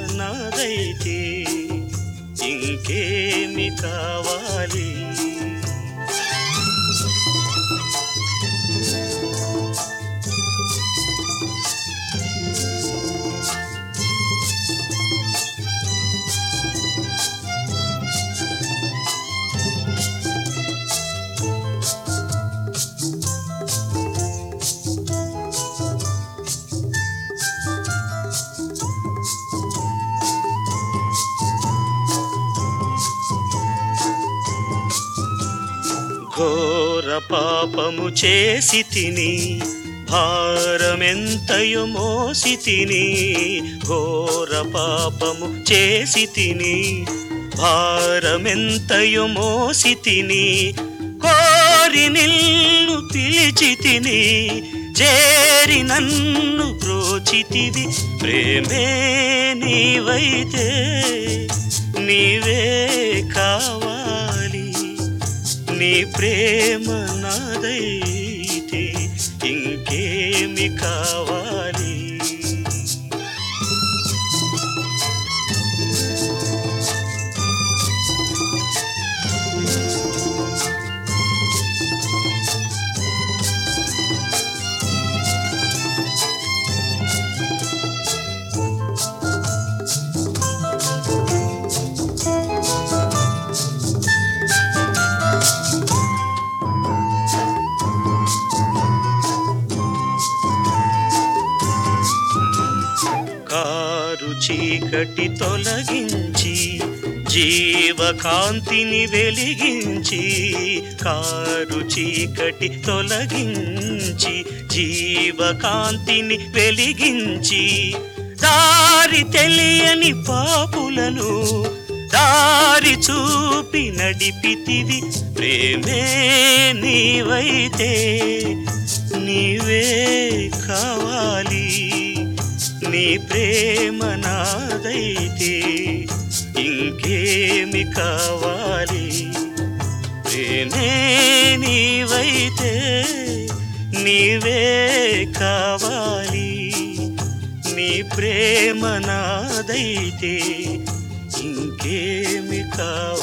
నాదైతే ఇంకేమి కావాలి. ఘోర పాపము చేసి తిని భారమెంతయో మోసి తిని, ఘోర పాపము చేసి తిని భారమెంతయో మోసి తిని, కోరి నిన్ను పిలిచి తిని చేరి నన్ను బ్రోచితివి. ప్రేమే నీవైతే నీవే కావాలి, నీ ప్రేమ నాదైతే ఇంకేమి కావాలి. కారు చీకటి తొలగించి జీవకాంతిని వెలిగించి, కారు చీకటి తొలగించి జీవకాంతిని వెలిగించి, దారి తెలియని పాపులను దారి చూపి నడిపితివి. ప్రేమే నీవైతే నీవే కావాలి, నీ ప్రేమ నాదైతే ఇంకేమి కావాలి. ప్రేమే నీవైతే నీవే కావాలి, నీ ప్రేమ నాదైతే ఇంకేమి కావాలి.